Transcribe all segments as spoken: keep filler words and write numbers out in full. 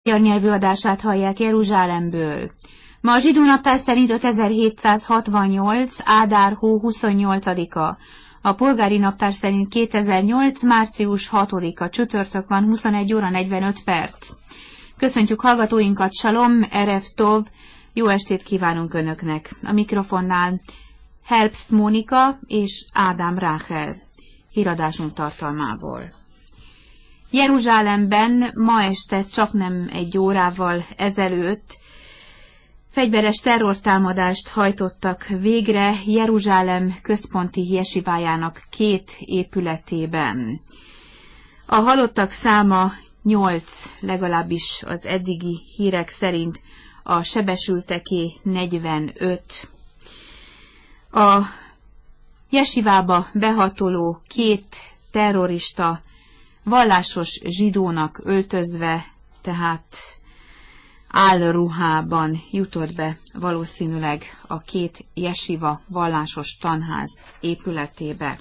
magyar nyelvű adását hallják Jeruzsálemből. Ma a zsidó naptár szerint ötezer-hétszázhatvannyolc. Ádár hó huszonnyolcadika. A polgári naptár szerint kétezer-nyolc. március hatodika. Csütörtök van, huszonegy óra negyvenöt perc. Köszöntjük hallgatóinkat, Salom, Erev Tov, jó estét kívánunk Önöknek. A mikrofonnál Herbst Mónika és Ádám Ráhel. Híradásunk tartalmából. Jeruzsálemben ma este csaknem egy órával ezelőtt fegyveres terrortámadást hajtottak végre Jeruzsálem központi jesivájának két épületében. A halottak száma nyolc, legalábbis az eddigi hírek szerint, a sebesülteké negyvenöt. A jesivába behatoló két terrorista vallásos zsidónak öltözve, tehát álruhában jutott be valószínűleg a két jesiva vallásos tanház épületébe.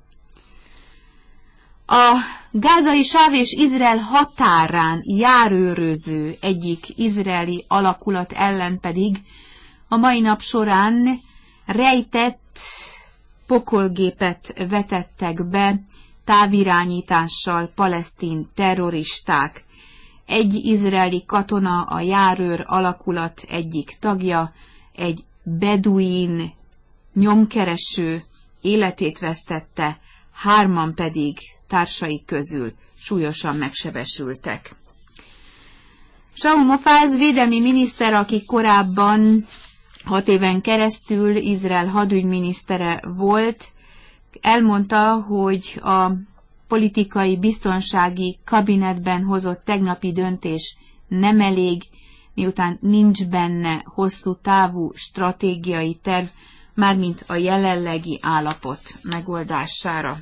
A gázai sáv és Izrael határán járőröző egyik izraeli alakulat ellen pedig a mai nap során rejtett pokolgépet vetettek be távirányítással palesztin terroristák. Egy izraeli katona, a járőr alakulat egyik tagja, egy beduin nyomkereső életét vesztette, hárman pedig társai közül súlyosan megsebesültek. Shaul Mofaz védelmi miniszter, aki korábban hat éven keresztül Izrael hadügyminisztere volt, elmondta, hogy a politikai biztonsági kabinetben hozott tegnapi döntés nem elég, miután nincs benne hosszú távú stratégiai terv, mármint a jelenlegi állapot megoldására.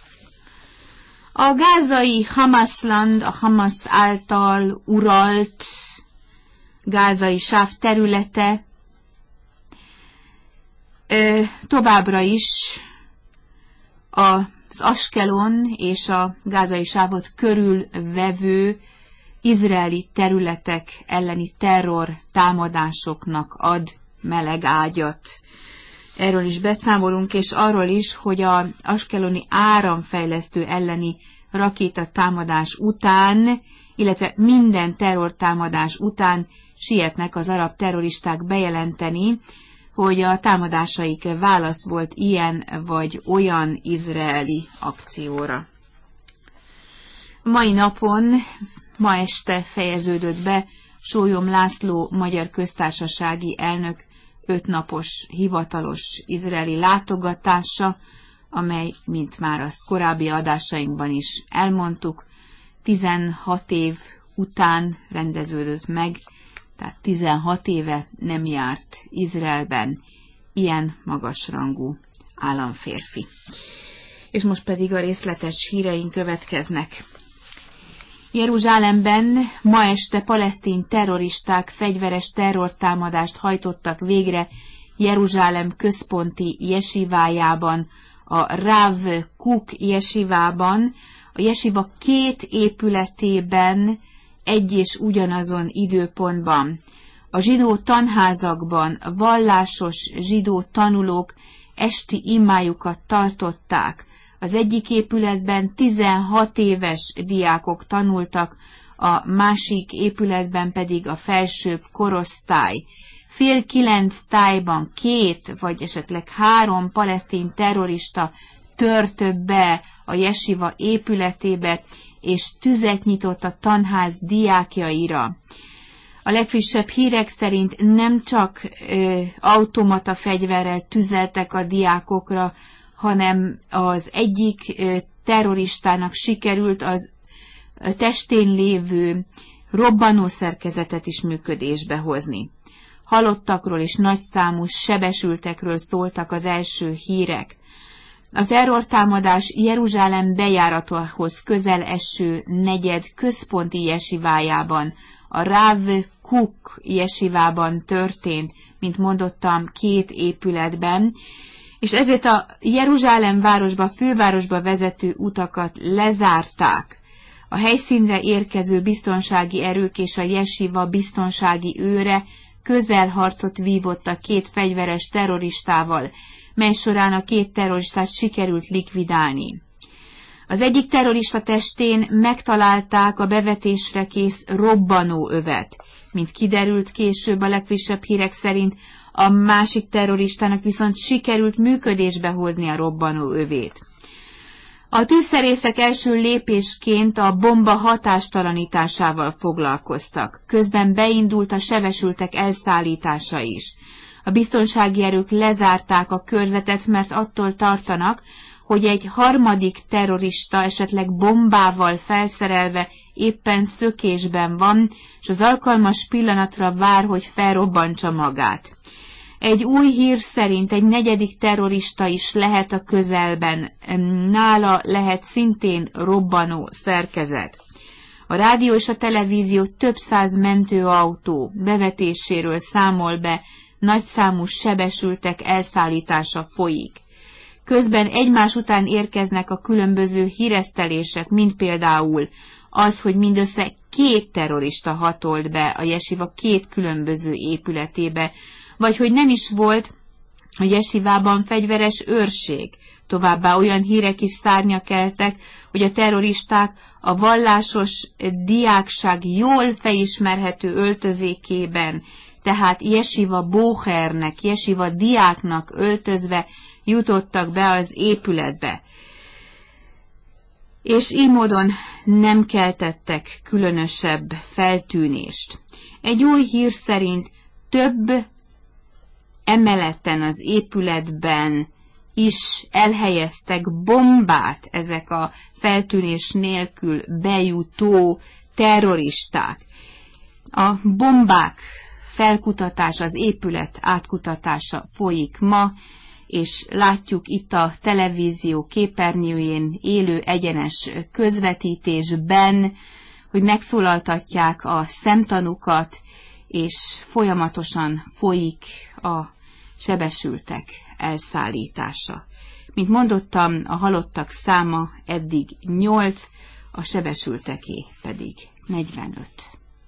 A gázai Hamasland, a Hamas által uralt gázai sáv területe ö, továbbra is az Askelon és a gázai sávot körülvevő izraeli területek elleni terror támadásoknak ad meleg ágyat. Erről is beszámolunk, és arról is, hogy az askeloni áramfejlesztő elleni rakétatámadás után, illetve minden terrortámadás után sietnek az arab terroristák bejelenteni, hogy a támadásaik válasz volt ilyen vagy olyan izraeli akcióra. Mai napon, ma este fejeződött be Sólyom László magyar köztársasági elnök ötnapos hivatalos izraeli látogatása, amely, mint már azt korábbi adásainkban is elmondtuk, tizenhat év után rendeződött meg, tehát tizenhat éve nem járt Izraelben ilyen magasrangú államférfi. És most pedig a részletes híreink következnek. Jeruzsálemben ma este palesztin terroristák fegyveres terrortámadást hajtottak végre Jeruzsálem központi jesivájában, a Rav Kuk jesivában, a jesiva két épületében egy és ugyanazon időpontban. A zsidó tanházakban vallásos zsidó tanulók esti imájukat tartották. Az egyik épületben tizenhat éves diákok tanultak, a másik épületben pedig a felsőbb korosztály. Fél kilenc tájban két vagy esetleg három palesztin terrorista tört be a jesiva épületébe, és tüzet nyitott a tanház diákjaira. A legfrissebb hírek szerint nem csak ö, automata fegyverrel tüzeltek a diákokra, hanem az egyik ö, terroristának sikerült az ö, testén lévő robbanószerkezetet is működésbe hozni. Halottakról és nagyszámú sebesültekről szóltak az első hírek. A terrortámadás Jeruzsálem bejáratához közel eső negyed központi jesivájában, a Rav Kuk jesivában történt, mint mondottam, két épületben, és ezért a Jeruzsálem városba, fővárosba vezető utakat lezárták. A helyszínre érkező biztonsági erők és a jesiva biztonsági őre közelharcot vívott a két fegyveres terroristával, mely során a két terroristát sikerült likvidálni. Az egyik terrorista testén megtalálták a bevetésre kész robbanóövet. Mint kiderült később a legfrissebb hírek szerint, a másik terroristának viszont sikerült működésbe hozni a robbanóövét. A tűzszerészek első lépésként a bomba hatástalanításával foglalkoztak. Közben beindult a sebesültek elszállítása is. A biztonsági erők lezárták a körzetet, mert attól tartanak, hogy egy harmadik terrorista esetleg bombával felszerelve éppen szökésben van, és az alkalmas pillanatra vár, hogy felrobbantsa magát. Egy új hír szerint egy negyedik terrorista is lehet a közelben, nála lehet szintén robbanó szerkezet. A rádió és a televízió több száz mentőautó bevetéséről számol be, nagyszámú sebesültek elszállítása folyik. Közben egymás után érkeznek a különböző híresztelések, mint például az, hogy mindössze két terrorista hatolt be a jesiva két különböző épületébe, vagy hogy nem is volt a jesivában fegyveres őrség. Továbbá olyan hírek is szárnyakeltek, hogy a terroristák a vallásos diákság jól felismerhető öltözékében, tehát jesiva bóhernek, jesiva diáknak öltözve jutottak be az épületbe. És így módon nem keltettek különösebb feltűnést. Egy új hír szerint több emeleten az épületben is elhelyeztek bombát ezek a feltűnés nélkül bejutó terroristák. A bombák felkutatása, az épület átkutatása folyik ma, és látjuk itt a televízió képernyőjén élő egyenes közvetítésben, hogy megszólaltatják a szemtanúkat, és folyamatosan folyik a sebesültek elszállítása. Mint mondottam, a halottak száma eddig nyolc, a sebesülteké pedig negyvenöt.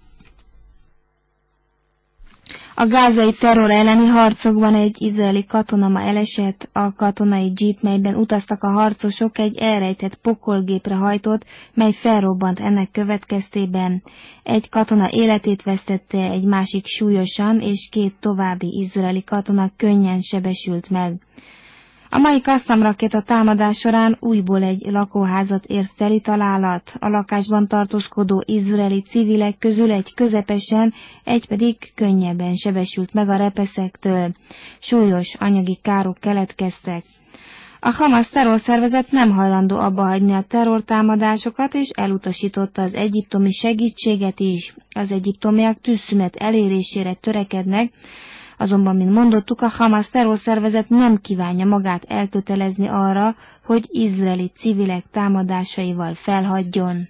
A gázai terror elleni harcokban egy izraeli katona ma elesett, a katonai jeep, melyben utaztak a harcosok, egy elrejtett pokolgépre hajtott, mely felrobbant ennek következtében. Egy katona életét vesztette, egy másik súlyosan, és két további izraeli katona könnyen sebesült meg. A mai Qassam rakéta támadás során újból egy lakóházat ért teli találat. A lakásban tartózkodó izraeli civilek közül egy közepesen, egy pedig könnyebben sebesült meg a repeszektől. Súlyos anyagi károk keletkeztek. A Hamas terrorszervezet nem hajlandó abba hagyni a terrortámadásokat, és elutasította az egyiptomi segítséget is. Az egyiptomiak tűzszünet elérésére törekednek, azonban, mint mondottuk, a Hamas terrorszervezet nem kívánja magát elkötelezni arra, hogy izraeli civilek támadásaival felhagyjon.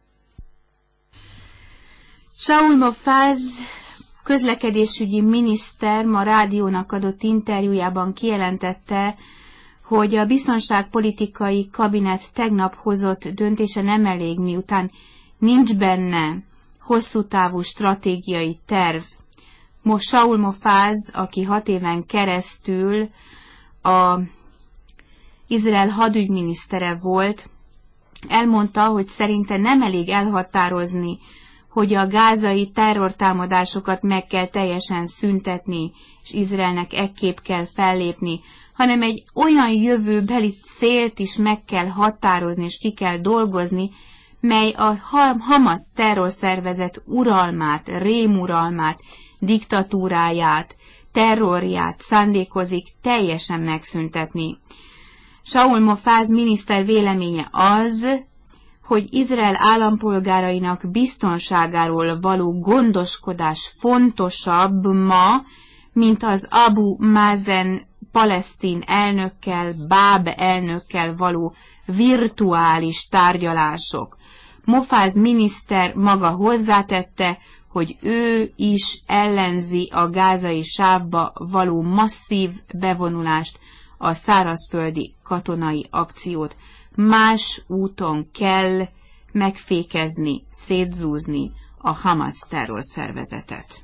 Shaul Mofaz közlekedésügyi miniszter ma rádiónak adott interjújában kijelentette, hogy a biztonságpolitikai kabinet tegnap hozott döntése nem elég, miután nincs benne hosszú távú stratégiai terv. Most Shaul Mofaz, aki hat éven keresztül a Izrael hadügyminisztere volt, elmondta, hogy szerinte nem elég elhatározni, hogy a gázai terrortámadásokat meg kell teljesen szüntetni, és Izraelnek ekképp kell fellépni, hanem egy olyan jövőbeli célt is meg kell határozni, és ki kell dolgozni, mely a Hamas terrorszervezet uralmát, rémuralmát, diktatúráját, terrorját szándékozik teljesen megszüntetni. Shaul Mofaz miniszter véleménye az, hogy Izrael állampolgárainak biztonságáról való gondoskodás fontosabb ma, mint az Abu Mazen palesztin elnökkel, Báb elnökkel való virtuális tárgyalások. Mofaz miniszter maga hozzátette, hogy ő is ellenzi a gázai sávba való masszív bevonulást, a szárazföldi katonai akciót. Más úton kell megfékezni, szétzúzni a Hamas terrorszervezetet.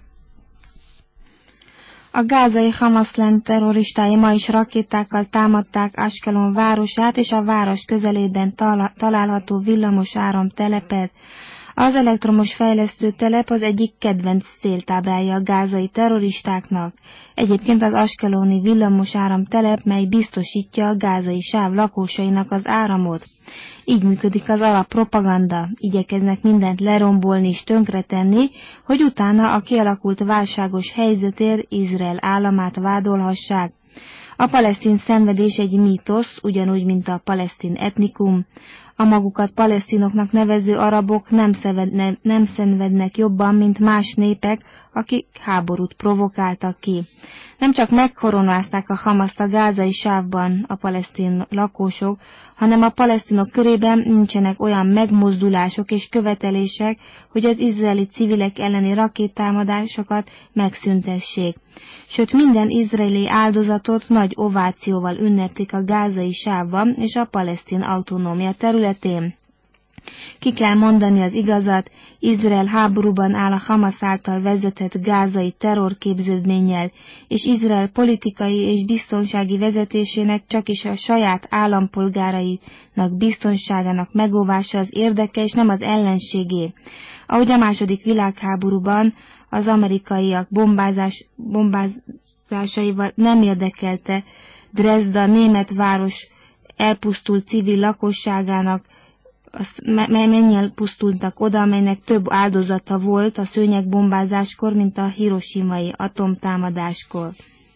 A gázai Hamas-len terroristái ma is rakétákkal támadták Askelon városát és a város közelében található villamos áram telepet. Az elektromos fejlesztő telep az egyik kedvenc céltáblája a gázai terroristáknak. Egyébként az askeloni villamos áram telep, mely biztosítja a gázai sáv lakosainak az áramot. Így működik az arab propaganda, igyekeznek mindent lerombolni és tönkretenni, hogy utána a kialakult válságos helyzetért Izrael államát vádolhassák. A palesztin szenvedés egy mítosz, ugyanúgy, mint a palesztin etnikum. A magukat palesztinoknak nevező arabok nem, szenvedne, nem szenvednek jobban, mint más népek, akik háborút provokáltak ki. Nem csak megkoronázták a Hamaszt a gázai sávban a palesztin lakosok, hanem a palesztinok körében nincsenek olyan megmozdulások és követelések, hogy az izraeli civilek elleni rakétámadásokat megszüntessék. Sőt, minden izraeli áldozatot nagy ovációval ünneplik a gázai sávban és a palesztin autonómia területén. Ki kell mondani az igazat, Izrael háborúban áll a Hamas által vezetett gázai terrorképződménnyel, és Izrael politikai és biztonsági vezetésének csak is a saját állampolgárainak biztonságának megóvása az érdeke, és nem az ellenségé. Ahogy a második világháborúban az amerikaiak bombázás, bombázásaival nem érdekelte Dresda német város elpusztult civil lakosságának, mely mennyien pusztultak oda, amelynek több áldozata volt a szőnyegbombázáskor, mint a hiroshimai atomtámadáskor.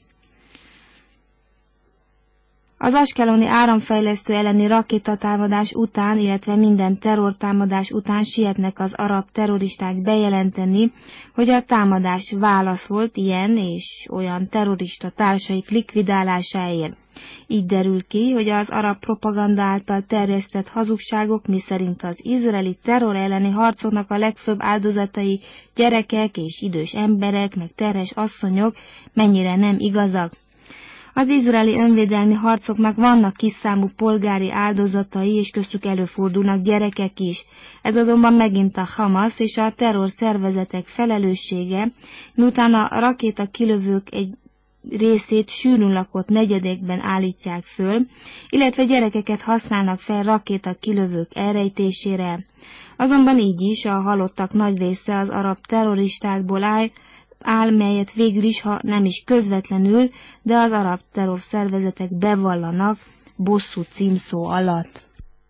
Az askeloni áramfejlesztő elleni rakétatámadás után, illetve minden terrortámadás után sietnek az arab terroristák bejelenteni, hogy a támadás válasz volt ilyen és olyan terrorista társaik likvidálásáért. Így derül ki, hogy az arab propaganda által terjesztett hazugságok, miszerint az izraeli terror elleni harcoknak a legfőbb áldozatai gyerekek és idős emberek, meg terhes asszonyok, mennyire nem igazak. Az izraeli önvédelmi harcoknak vannak kis számú polgári áldozatai, és köztük előfordulnak gyerekek is. Ez azonban megint a Hamas és a terror szervezetek felelőssége, miután a rakéta kilövők egy részét sűrűn lakott negyedekben állítják föl, illetve gyerekeket használnak fel rakéta kilövők elrejtésére. Azonban így is a halottak nagy része az arab terroristákból áll, áll, melyet végül is, ha nem is közvetlenül, de az arab terror szervezetek bevallanak bosszú címszó alatt.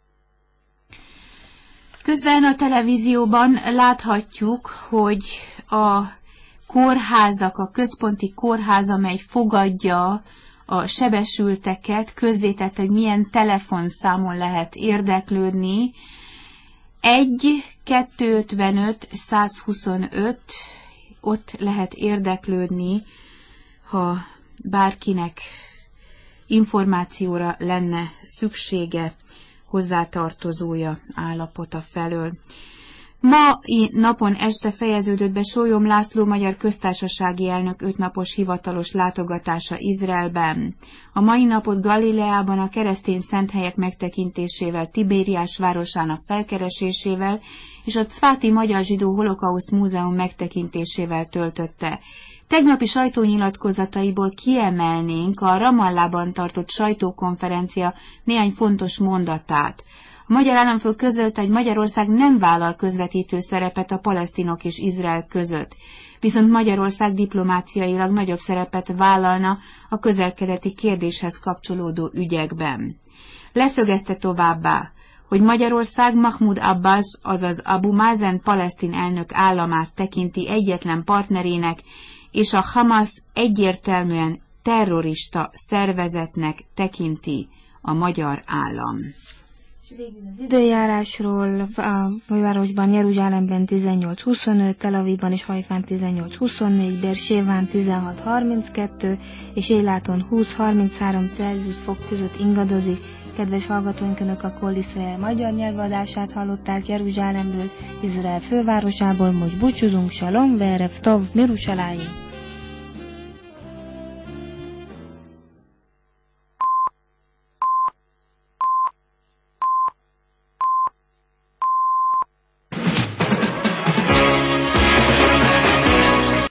Közben a televízióban láthatjuk, hogy a kórházak, a központi kórház, amely fogadja a sebesülteket, közzétette, hogy milyen telefonszámon lehet érdeklődni. egy kettőszázötvenöt százhuszonöt, ott lehet érdeklődni, ha bárkinek információra lenne szüksége hozzátartozója állapota felől. Ma napon este fejeződött be Sólyom László magyar köztársasági elnök ötnapos hivatalos látogatása Izraelben. A mai napot Galileában a keresztény szenthelyek megtekintésével, Tibériás városának felkeresésével és a Cváti Magyar Zsidó Holokauszt Múzeum megtekintésével töltötte. Tegnapi sajtónyilatkozataiból kiemelnénk a Ramallában tartott sajtókonferencia néhány fontos mondatát. A magyar államfő közölte, hogy Magyarország nem vállal közvetítő szerepet a palesztinok és Izrael között, viszont Magyarország diplomáciailag nagyobb szerepet vállalna a közel-keleti kérdéshez kapcsolódó ügyekben. Leszögezte továbbá, hogy Magyarország Mahmoud Abbas, azaz Abu Mazen palesztin elnök államát tekinti egyetlen partnerének, és a Hamas egyértelműen terrorista szervezetnek tekinti a magyar állam. Végül az időjárásról: a fővárosban, Jeruzsálemben tizennyolc huszonöt, Tel Avivban és Hajfán tizennyolc huszonnégy, Bérsében tizenhat harminckettő, és Éláton húsz harminchárom Celsius fok között ingadozik. Kedves hallgatóink, Önök a Kol Izrael magyar nyelvadását hallották Jeruzsálemből, Izrael fővárosából. Most búcsúzunk, Shalom, Verev Tov, Mirushalayim.